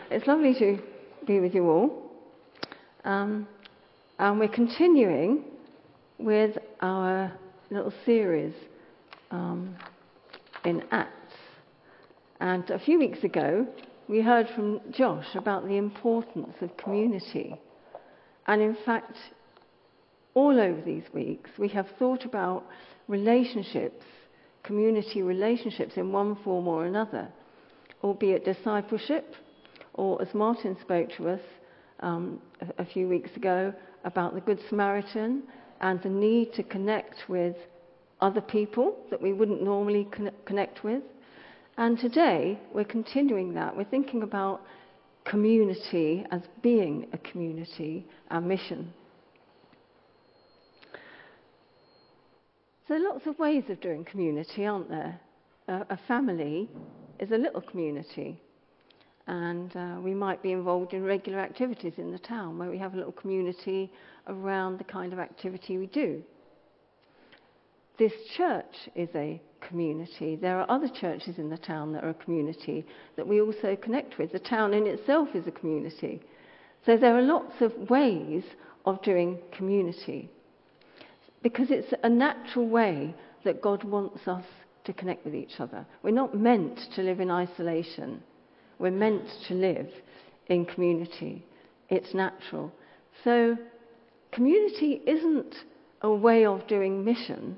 It's lovely to be with you all. And we're continuing with our little series in Acts. And a few weeks ago, we heard from Josh about the importance of community. And in fact, all over these weeks, we have thought about relationships, community relationships in one form or another, albeit discipleship, or as Martin spoke to us a few weeks ago about the Good Samaritan and the need to connect with other people that we wouldn't normally connect with. And today, we're continuing that. We're thinking about community as being a community, our mission. So there are lots of ways of doing community, aren't there? A family is a little community. And we might be involved in regular activities in the town where we have a little community around the kind of activity we do. This church is a community. There are other churches in the town that are a community that we also connect with. The town in itself is a community. So there are lots of ways of doing community because it's a natural way that God wants us to connect with each other. We're not meant to live in isolation. We're meant to live in community. It's natural. So community isn't a way of doing mission.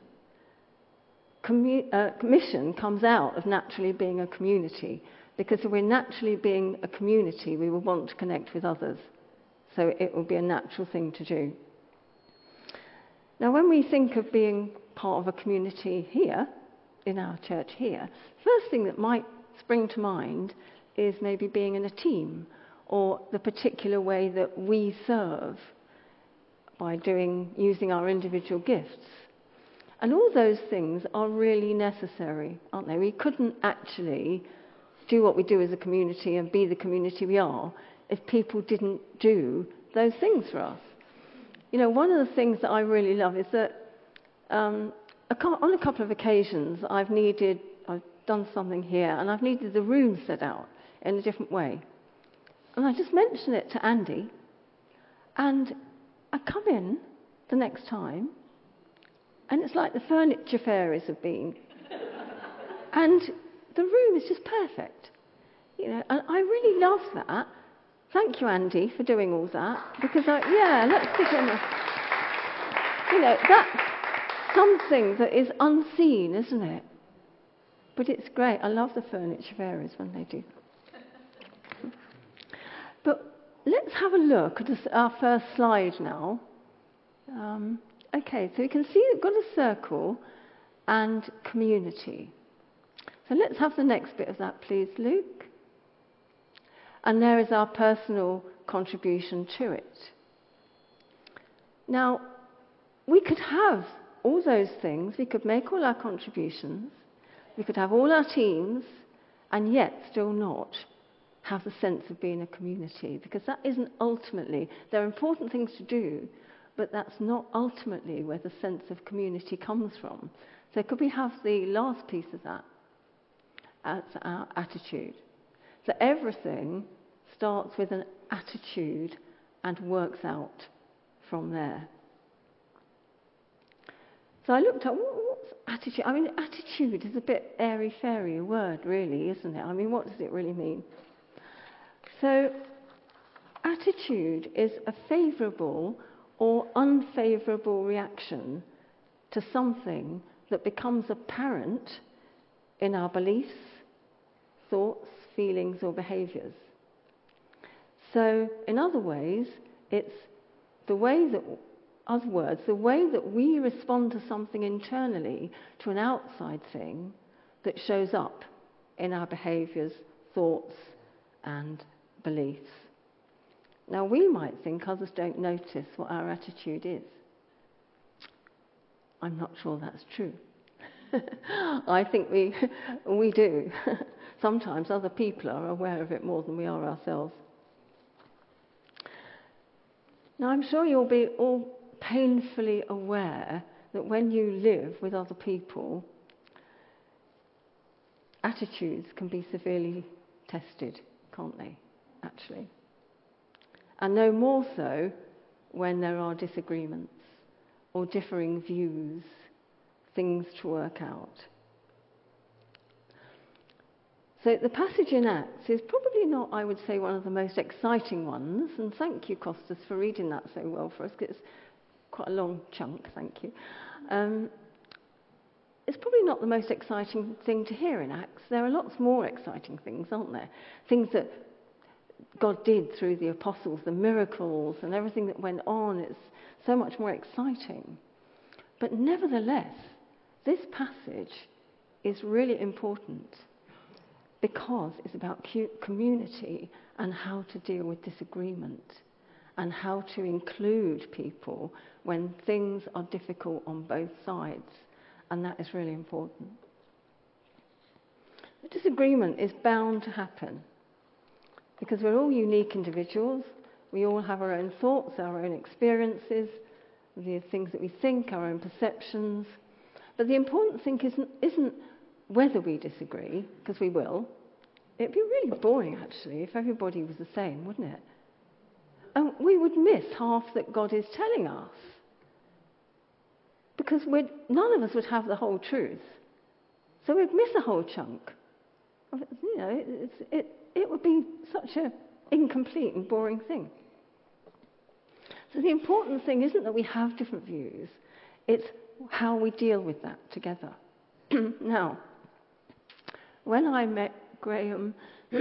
Mission comes out of naturally being a community, because if we're naturally being a community, we will want to connect with others. So it will be a natural thing to do. Now, when we think of being part of a community here, in our church here, first thing that might spring to mind is maybe being in a team, or the particular way that we serve by using our individual gifts. And all those things are really necessary, aren't they? We couldn't actually do what we do as a community and be the community we are if people didn't do those things for us. You know, one of the things that I really love is that on a couple of occasions I've done something here and I've needed the room set out in a different way. And I just mention it to Andy, and I come in the next time, and it's like the furniture fairies have been. And the room is just perfect. You know, and I really love that. Thank you, Andy, for doing all that. Because, let's stick in that's something that is unseen, isn't it? But it's great. I love the furniture fairies when they do that. But let's have a look at our first slide now. Okay, so you can see we've got a circle and community. So let's have the next bit of that, please, Luke. And there is our personal contribution to it. Now, we could have all those things. We could make all our contributions. We could have all our teams, and yet still not have the sense of being a community, because that isn't ultimately, there are important things to do, but that's not ultimately where the sense of community comes from. So could we have the last piece of that as our attitude? So everything starts with an attitude and works out from there. So I looked at what's attitude? I mean, attitude is a bit airy-fairy a word, really, isn't it? I mean, what does it really mean? So attitude is a favourable or unfavourable reaction to something that becomes apparent in our beliefs, thoughts, feelings, or behaviours. So, in other ways, it's the way that we respond to something internally, to an outside thing, that shows up in our behaviours, thoughts, and beliefs. Now, we might think others don't notice what our attitude is. I'm not sure that's true. I think we do. Sometimes other people are aware of it more than we are ourselves. Now, I'm sure you'll be all painfully aware that when you live with other people, attitudes can be severely tested, can't they? actually. And no more so when there are disagreements or differing views, things to work out. So the passage in Acts is probably not, I would say, one of the most exciting ones, and thank you, Costas, for reading that so well for us, because it's quite a long chunk, thank you. It's probably not the most exciting thing to hear in Acts. There are lots more exciting things, aren't there? Things that God did through the apostles, the miracles and everything that went on. It's so much more exciting. But nevertheless, this passage is really important because it's about community and how to deal with disagreement and how to include people when things are difficult on both sides. And that is really important. The disagreement is bound to happen because we're all unique individuals. We all have our own thoughts, our own experiences, the things that we think, our own perceptions. But the important thing isn't whether we disagree, because we will. It'd be really boring, actually, if everybody was the same, wouldn't it? And we would miss half that God is telling us. Because none of us would have the whole truth. So we'd miss a whole chunk. You know, it would be such an incomplete and boring thing. So the important thing isn't that we have different views. It's how we deal with that together. Now, when I met Graham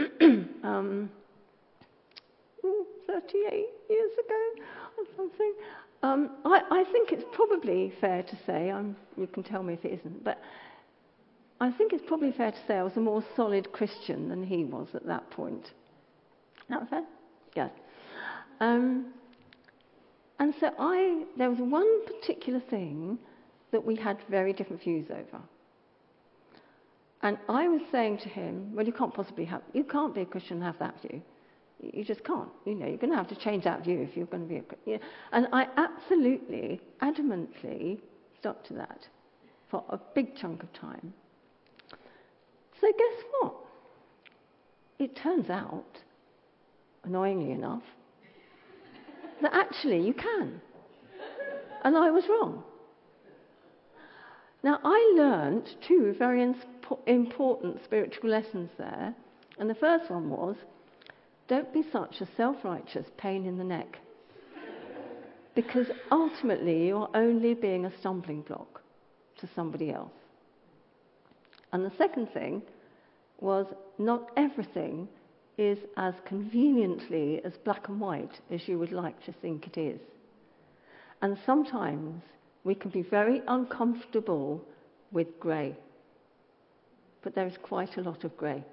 38 years ago or something, I think it's probably fair to say, you can tell me if it isn't, but I think it's probably fair to say I was a more solid Christian than he was at that point. Is that fair? Yes. And so there was one particular thing that we had very different views over. And I was saying to him, well, you can't be a Christian and have that view. You just can't. You know, you're going to have to change that view if you're going to be a Christian. And I absolutely, adamantly stuck to that for a big chunk of time. So guess what? It turns out, annoyingly enough, that actually you can. And I was wrong. Now, I learned two very important spiritual lessons there. And the first one was, don't be such a self-righteous pain in the neck. Because ultimately, you're only being a stumbling block to somebody else. And the second thing was, not everything is as conveniently as black and white as you would like to think it is. And sometimes we can be very uncomfortable with grey. But there is quite a lot of grey.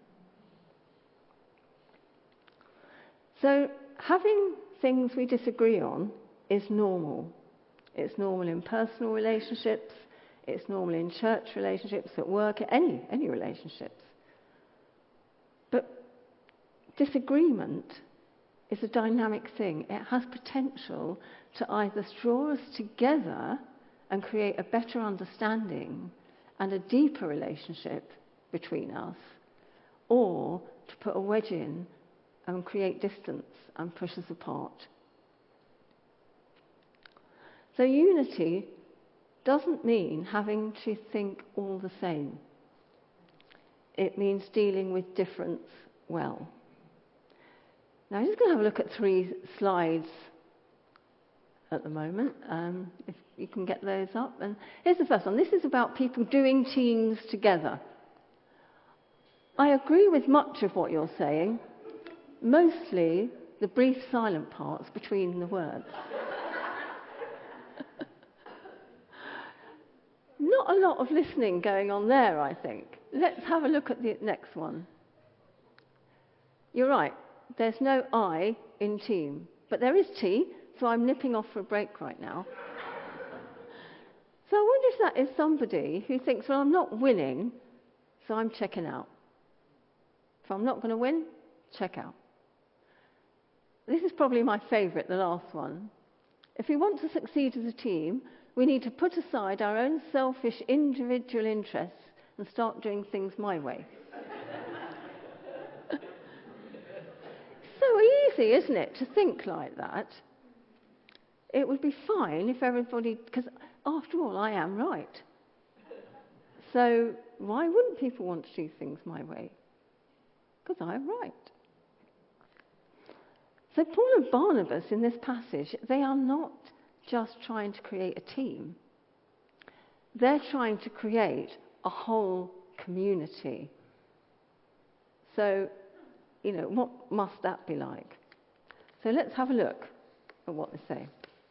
So having things we disagree on is normal. It's normal in personal relationships. It's normal in church relationships, at work, any relationships. But disagreement is a dynamic thing. It has potential to either draw us together and create a better understanding and a deeper relationship between us, or to put a wedge in and create distance and push us apart. So unity doesn't mean having to think all the same. It means dealing with difference well. Now I'm just going to have a look at 3 slides at the moment, if you can get those up. And here's the first one. This is about people doing teams together. I agree with much of what you're saying, mostly the brief silent parts between the words. Not a lot of listening going on there, I think. Let's have a look at the next one. You're right, there's no I in team, but there is T, so I'm nipping off for a break right now. So I wonder if that is somebody who thinks, well, I'm not winning, so I'm checking out. If I'm not going to win, check out. This is probably my favourite, the last one. If we want to succeed as a team, we need to put aside our own selfish individual interests and start doing things my way. easy, isn't it, to think like that? It would be fine if everybody, because after all, I am right. So why wouldn't people want to do things my way? Because I'm right. So Paul and Barnabas in this passage, they are not just trying to create a team. They're trying to create a whole community. So, what must that be like? So let's have a look at what they say.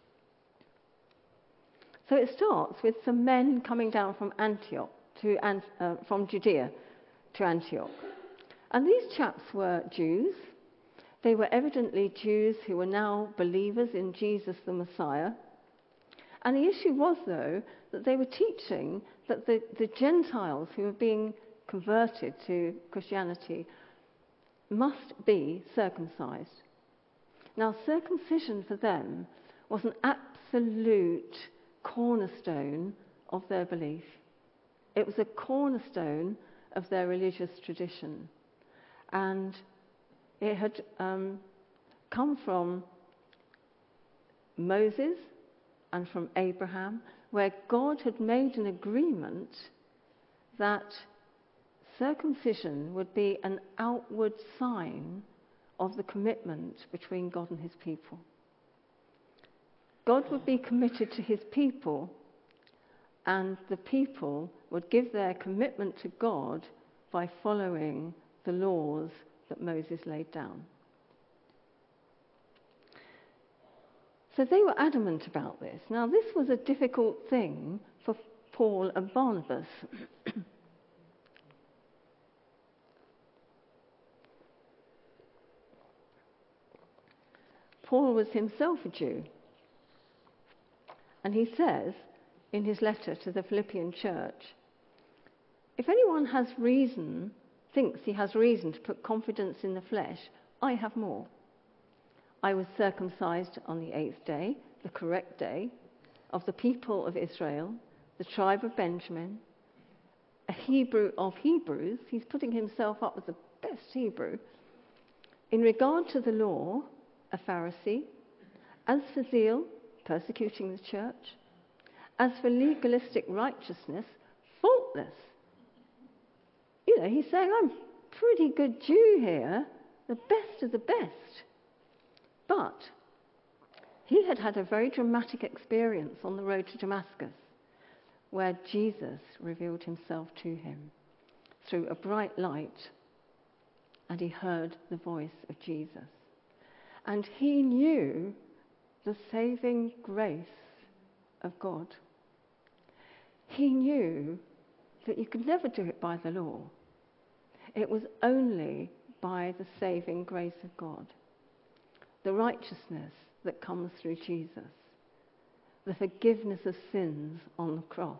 So it starts with some men coming down from Antioch from Judea to Antioch. And these chaps were Jews. They were evidently Jews who were now believers in Jesus the Messiah. And the issue was, though, that they were teaching that the Gentiles who were being converted to Christianity must be circumcised. Now, circumcision for them was an absolute cornerstone of their belief. It was a cornerstone of their religious tradition. And it had come from Moses and from Abraham, where God had made an agreement that circumcision would be an outward sign of the commitment between God and his people. God would be committed to his people, and the people would give their commitment to God by following the laws that Moses laid down. So they were adamant about this. Now, this was a difficult thing for Paul and Barnabas. Paul was himself a Jew. And he says in his letter to the Philippian church, if anyone thinks he has reason to put confidence in the flesh, I have more. I was circumcised on the 8th day, the correct day, of the people of Israel, the tribe of Benjamin, a Hebrew of Hebrews. He's putting himself up as the best Hebrew. In regard to the law, a Pharisee. As for zeal, persecuting the church. As for legalistic righteousness, faultless. He's saying, I'm a pretty good Jew here, the best of the best. But he had had a very dramatic experience on the road to Damascus, where Jesus revealed himself to him through a bright light, and he heard the voice of Jesus. And he knew the saving grace of God. He knew that you could never do it by the law. It was only by the saving grace of God. The righteousness that comes through Jesus. The forgiveness of sins on the cross.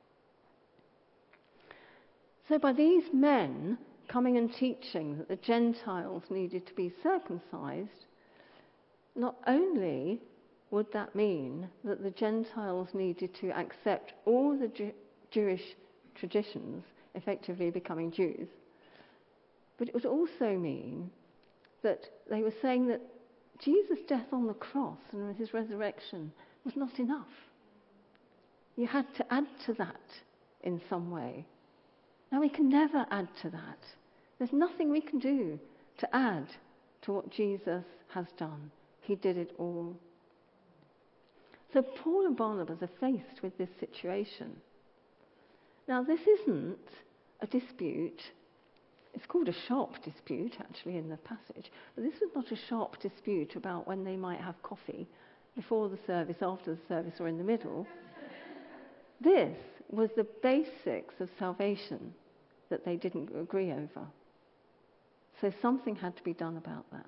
So by these men coming and teaching that the Gentiles needed to be circumcised, not only would that mean that the Gentiles needed to accept all the Jewish traditions, effectively becoming Jews, but it would also mean that they were saying that Jesus' death on the cross and his resurrection was not enough. You had to add to that in some way. Now, we can never add to that. There's nothing we can do to add to what Jesus has done. He did it all. So Paul and Barnabas are faced with this situation. Now, this isn't a dispute. It's called a sharp dispute, actually, in the passage. But this was not a sharp dispute about when they might have coffee before the service, after the service, or in the middle. This was the basics of salvation that they didn't agree over. So something had to be done about that.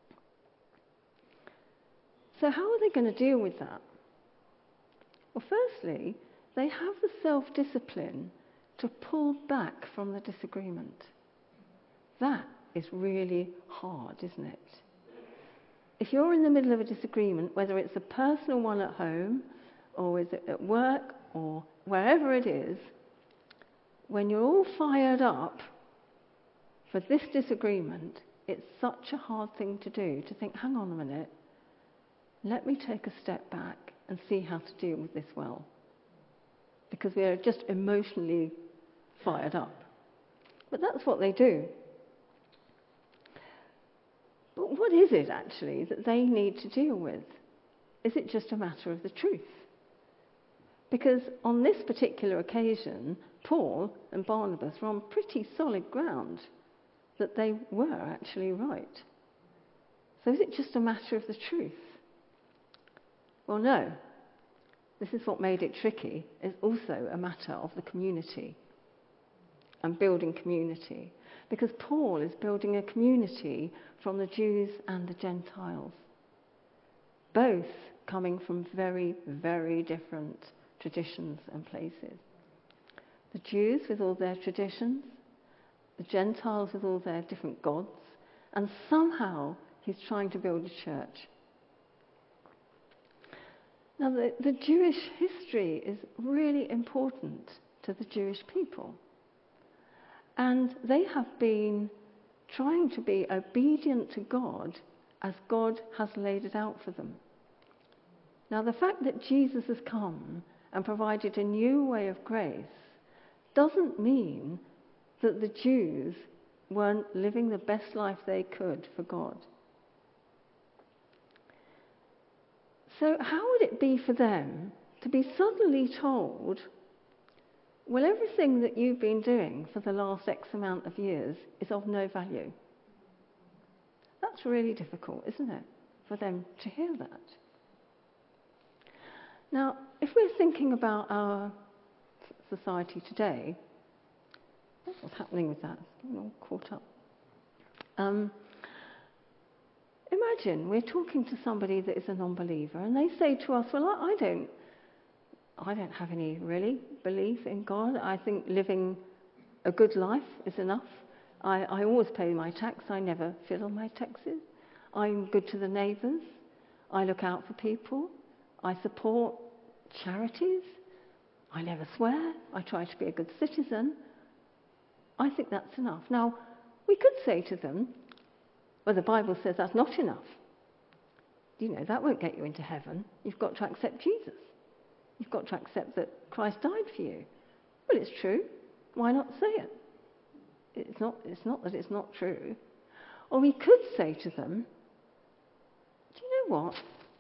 So how are they going to deal with that? Well, firstly, they have the self-discipline to pull back from the disagreement. That is really hard, isn't it? If you're in the middle of a disagreement, whether it's a personal one at home, or is it at work, or wherever it is, when you're all fired up for this disagreement, it's such a hard thing to do, to think, hang on a minute, let me take a step back and see how to deal with this well. Because we are just emotionally fired up. But that's what they do. But what is it actually that they need to deal with? Is it just a matter of the truth? Because on this particular occasion, Paul and Barnabas were on pretty solid ground that they were actually right. So is it just a matter of the truth? Well, no. This is what made it tricky. It's also a matter of the community and building community. Because Paul is building a community from the Jews and the Gentiles, both coming from very, very different traditions and places. The Jews with all their traditions, the Gentiles with all their different gods, and somehow he's trying to build a church. Now, the Jewish history is really important to the Jewish people. And they have been trying to be obedient to God as God has laid it out for them. Now, the fact that Jesus has come and provided a new way of grace doesn't mean that the Jews weren't living the best life they could for God. So how would it be for them to be suddenly told, well, everything that you've been doing for the last X amount of years is of no value? That's really difficult, isn't it, for them to hear that? Now, if we're thinking about our society today, what's happening with that? It's getting all caught up. Imagine we're talking to somebody that is a non-believer, and they say to us, well, I don't have any really belief in God. I think living a good life is enough. I always pay my tax. I never fiddle my taxes. I'm good to the neighbours. I look out for people. I support charities. I never swear. I try to be a good citizen. I think that's enough. Now, we could say to them, well, the Bible says that's not enough. You know, that won't get you into heaven. You've got to accept Jesus. You've got to accept that Christ died for you. Well, it's true. Why not say it? It's not that it's not true. Or we could say to them, do you know what?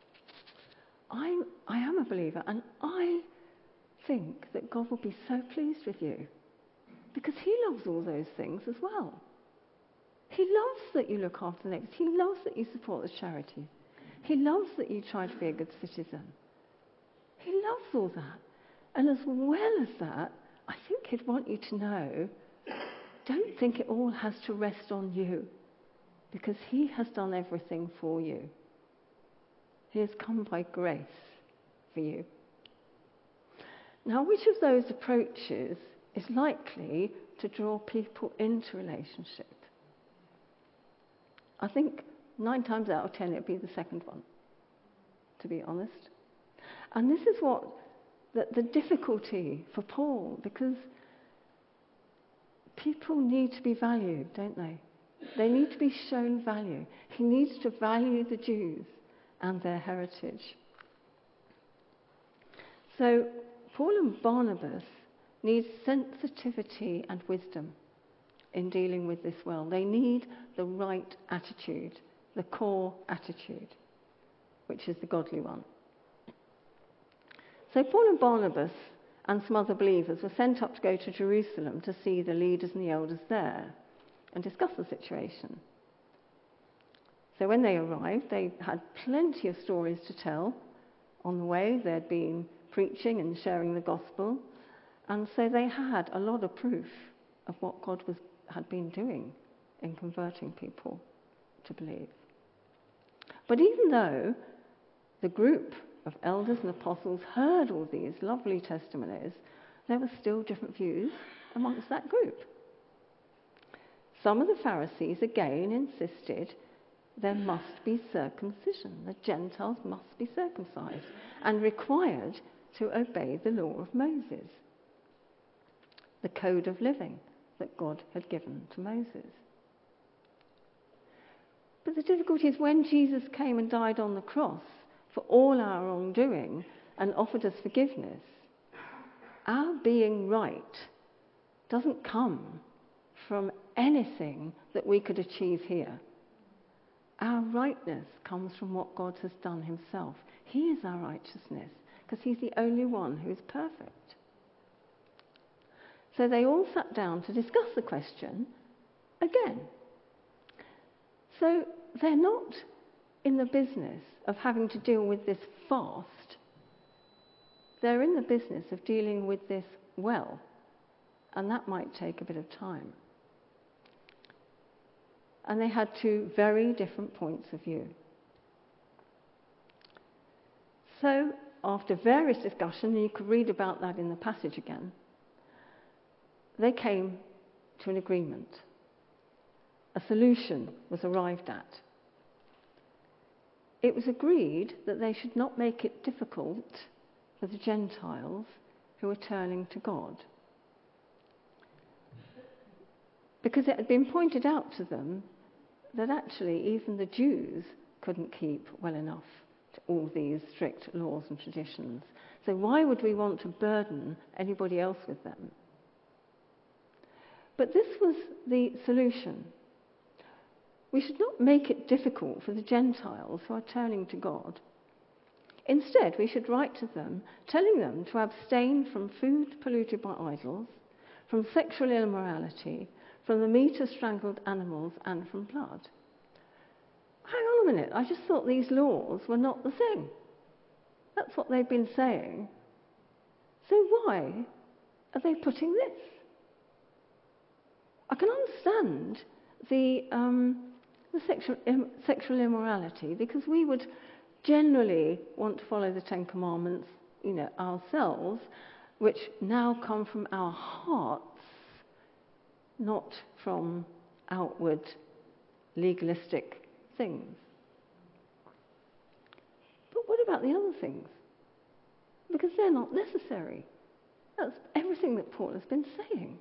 I am a believer, and I think that God will be so pleased with you because he loves all those things as well. He loves that you look after the next. He loves that you support the charities. He loves that you try to be a good citizen. He loves all that. And as well as that, I think he'd want you to know, don't think it all has to rest on you, because he has done everything for you. He has come by grace for you. Now, which of those approaches is likely to draw people into relationship? I think 9 times out of 10 it would be the second one, to be honest. And this is what the difficulty for Paul, because people need to be valued, don't they? They need to be shown value. He needs to value the Jews and their heritage. So Paul and Barnabas need sensitivity and wisdom in dealing with this well. They need the right attitude, the core attitude, which is the godly one. So Paul and Barnabas and some other believers were sent up to go to Jerusalem to see the leaders and the elders there and discuss the situation. So when they arrived, they had plenty of stories to tell on the way. They'd been preaching and sharing the gospel, and so they had a lot of proof of what God had been doing in converting people to believe. But even though the group of elders and apostles heard all these lovely testimonies, there were still different views amongst that group. Some of the Pharisees again insisted there must be circumcision. The Gentiles must be circumcised and required to obey the law of Moses, the code of living that God had given to Moses. But the difficulty is when Jesus came and died on the cross for all our wrongdoing and offered us forgiveness, our being right doesn't come from anything that we could achieve here. Our rightness comes from what God has done himself. He is our righteousness because he's the only one who is perfect. So they all sat down to discuss the question again. So they're not in the business of having to deal with this fast. They're in the business of dealing with this well, and that might take a bit of time. And they had two very different points of view. So, after various discussion, and you could read about that in the passage again, they came to an agreement. A solution was arrived at. It was agreed that they should not make it difficult for the Gentiles who were turning to God. Because it had been pointed out to them that actually even the Jews couldn't keep well enough to all these strict laws and traditions. So why would we want to burden anybody else with them? But this was the solution. We should not make it difficult for the Gentiles who are turning to God. Instead, we should write to them, telling them to abstain from food polluted by idols, from sexual immorality, from the meat of strangled animals, and from blood. Hang on a minute, I just thought these laws were not the thing. That's what they've been saying. So why are they putting this? I can understand the sexual immorality, because we would generally want to follow the Ten Commandments, ourselves, which now come from our hearts, not from outward legalistic things. But what about the other things? Because they're not necessary. That's everything that Paul has been saying.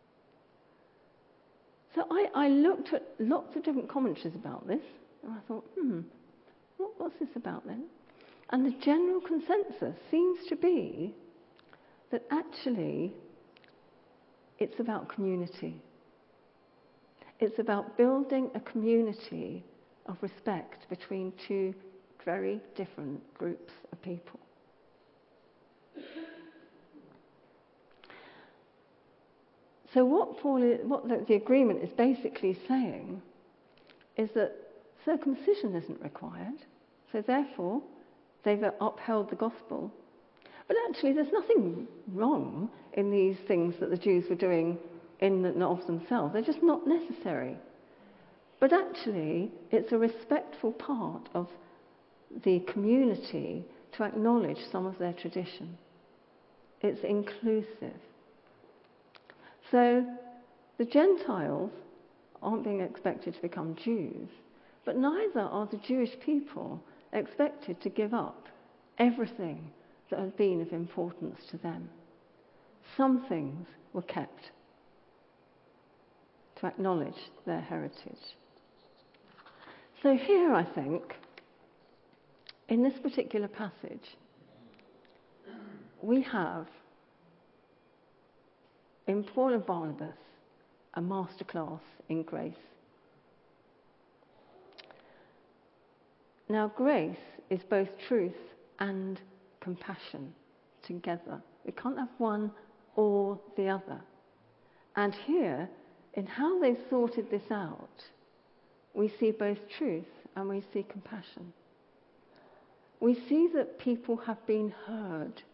So I looked at lots of different commentaries about this, and I thought, what's this about then? And the general consensus seems to be that actually it's about community. It's about building a community of respect between two very different groups of people. So what the agreement is basically saying is that circumcision isn't required, so therefore they've upheld the gospel. But actually there's nothing wrong in these things that the Jews were doing in and of themselves. They're just not necessary. But actually it's a respectful part of the community to acknowledge some of their tradition. It's inclusive. So the Gentiles aren't being expected to become Jews, but neither are the Jewish people expected to give up everything that had been of importance to them. Some things were kept to acknowledge their heritage. So here, I think, in this particular passage, we have in Paul and Barnabas a masterclass in grace. Now, grace is both truth and compassion together. We can't have one or the other. And here, in how they've sorted this out, we see both truth and we see compassion. We see that people have been heard.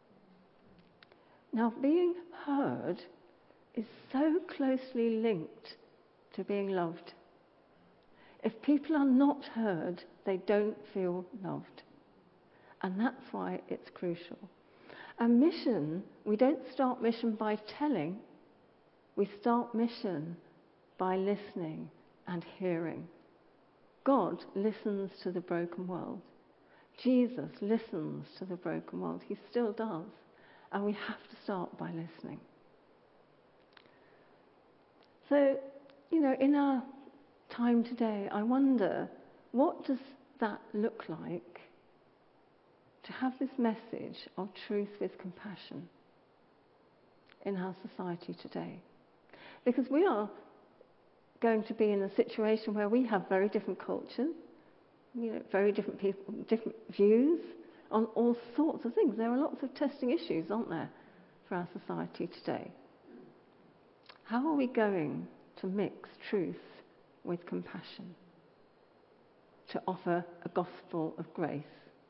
Now, being heard is so closely linked to being loved. If people are not heard, they don't feel loved. And that's why it's crucial. And mission, we don't start mission by telling. We start mission by listening and hearing. God listens to the broken world. Jesus listens to the broken world. He still does. And we have to start by listening. So, in our time today, I wonder, what does that look like to have this message of truth with compassion in our society today? Because we are going to be in a situation where we have very different cultures, very different people, different views on all sorts of things. There are lots of testing issues, aren't there, for our society today? How are we going to mix truth with compassion to offer a gospel of grace?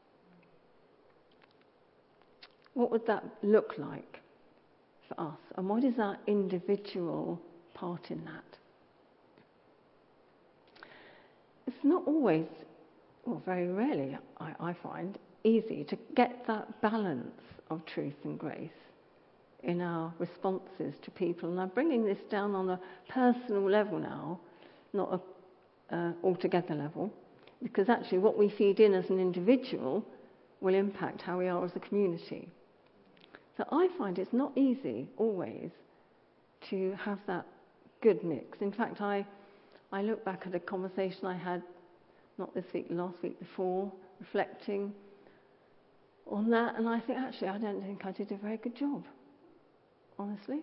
What would that look like for us? And what is our individual part in that? It's not always, or very rarely, I find, easy to get that balance of truth and grace in our responses to people. And I'm bringing this down on a personal level now, not a altogether level, because actually what we feed in as an individual will impact how we are as a community. So I find it's not easy always to have that good mix. In fact, I look back at a conversation I had, not this week, last week before, reflecting on that, and I think, actually, I don't think I did a very good job, honestly.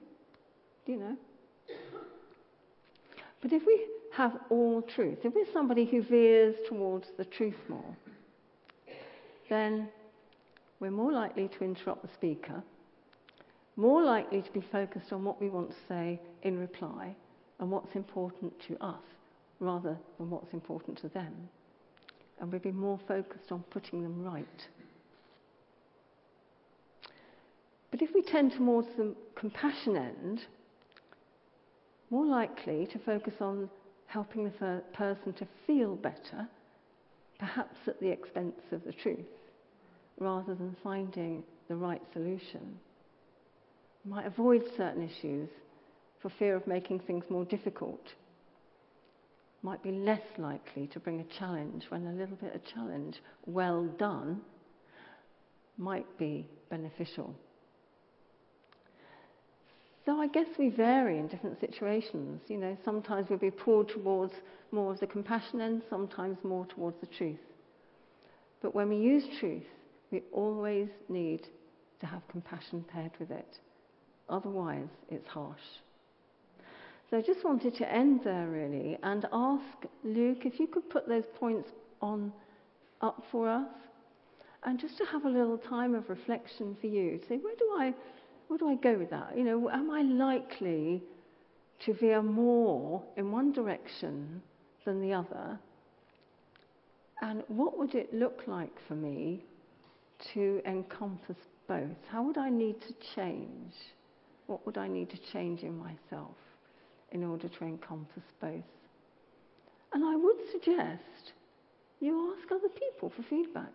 But if we have all truth, if we're somebody who veers towards the truth more, then we're more likely to interrupt the speaker, more likely to be focused on what we want to say in reply and what's important to us rather than what's important to them. And we'll be more focused on putting them right. But if we tend towards the compassion end, more likely to focus on helping the person to feel better, perhaps at the expense of the truth, rather than finding the right solution. We might avoid certain issues for fear of making things more difficult. Might be less likely to bring a challenge when a little bit of challenge, well done, might be beneficial. So I guess we vary in different situations. Sometimes we'll be pulled towards more of the compassion end, sometimes more towards the truth. But when we use truth, we always need to have compassion paired with it. Otherwise, it's harsh. So I just wanted to end there, really, and ask Luke if you could put those points up for us, and just to have a little time of reflection for you. Say, where do I go with that? Am I likely to veer more in one direction than the other? And what would it look like for me to encompass both? How would I need to change? What would I need to change in myself in order to encompass both? And I would suggest you ask other people for feedback.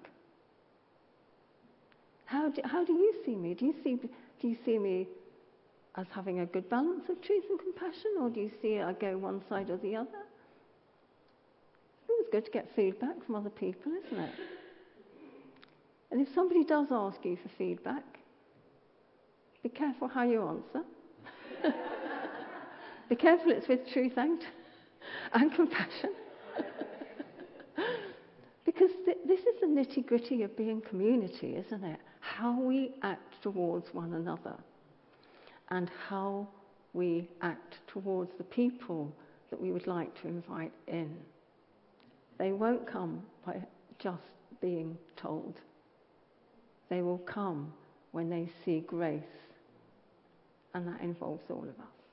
How do you see me? Do you see me as having a good balance of truth and compassion, or do you see I go one side or the other? It's always good to get feedback from other people, isn't it? And if somebody does ask you for feedback, be careful how you answer. Be careful it's with truth and compassion. Because this is the nitty-gritty of being community, isn't it? How we act towards one another and how we act towards the people that we would like to invite in. They won't come by just being told. They will come when they see grace, and that involves all of us.